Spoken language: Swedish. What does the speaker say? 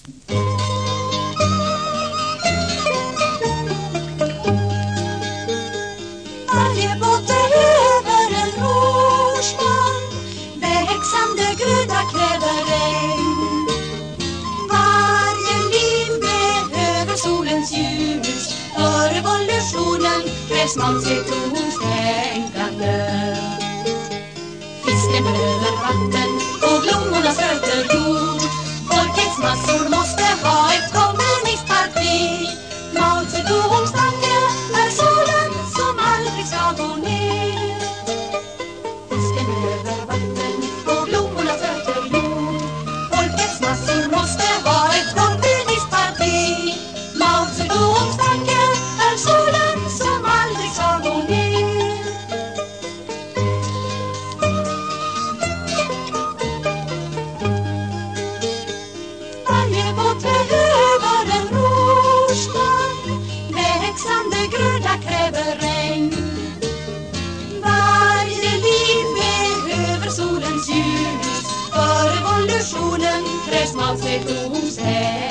Varje båt behöver en rorsman, växande gröda kräver regn. Varje liv behöver solens ljus, för revolutionen krävs mångsektorstänkande. Fisken behöver vatten och blommornas rötter jord. Folkets massor måste ha ett kommunistparti. Mao Zedongs tanke är solen som aldrig ska gå ner. Fisken behöver vatten och blommornas rötter jord. Folkets massor måste ha ett kommunistparti. Mao Zedongs tanke är solen som aldrig ska gå ner. Varje båt behöver en rorsman, växande gröda kräver regn. Varje liv behöver solens ljus, för revolutionen krävs Mao Zedongs